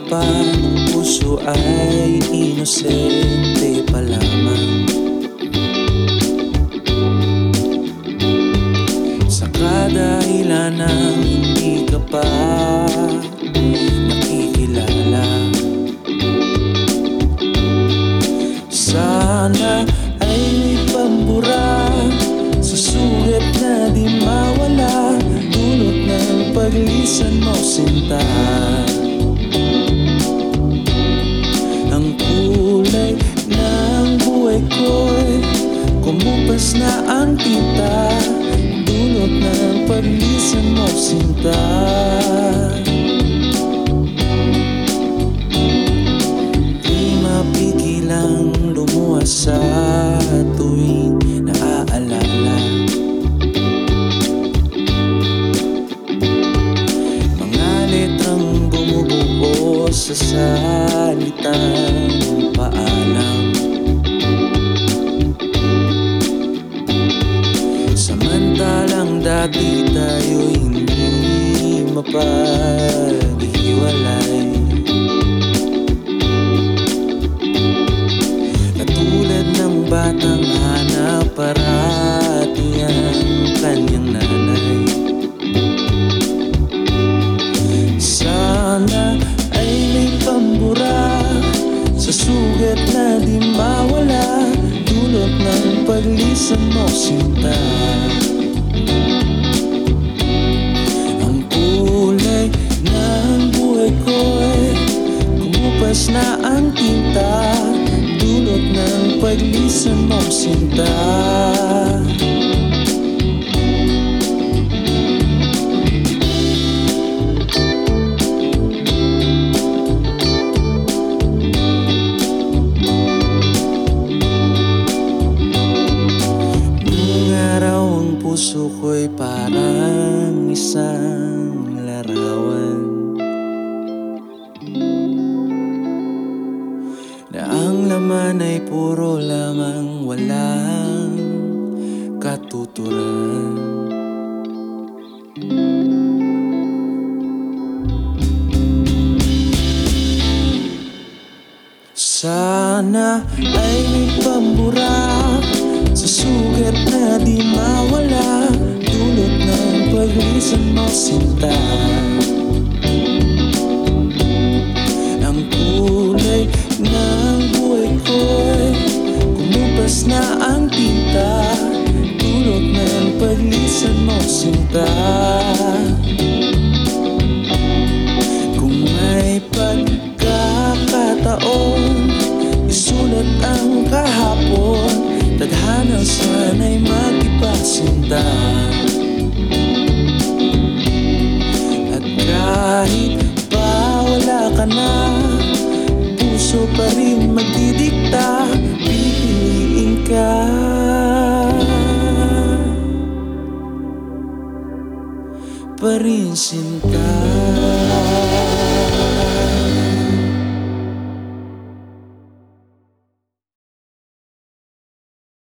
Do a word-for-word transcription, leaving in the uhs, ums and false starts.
pa ng puso ay inosente pa lamang. Sa kadahilan ng hindi ka pa nakikilala, sana ay may pambura sa sugat na di mawala, dulot ng paglisan mo sinta. Ang kulay ng buhay ko'y kumupas na ang tinta, dulot ng paglisan mo sinta. Di mapigilang lumuwas sa tuwing naaalala mga letrang bumubuo sa salitang paalam. Samantalang dati tayo'y hindi mapaghiwalay, katulad ng batang hanap parati ang kanyang nanay. Sana ay may pambura sa sugat na di mawala, dulot ng paglisan mo sinta. Ang kulay ng buhay ko'y kumupas na ang tinta, dulot ng paglisan mo sinta. Puso ko'y parang isang larawan na ang laman ay puro lamang walang katuturan. Sana ay may pambura sa sugat na di mawala, dulot ng paglisan mo sinta. Ang kulay ng buhay ko'y kumupas na ang tinta, dulot ng paglisan mo sinta. Kung may pagkakataon, isulat ang kahapon, tadhana sana'y magpasinta. At kahit pa wala ka na, puso pa rin magdidikta, pipiliin ka pa rin sinta.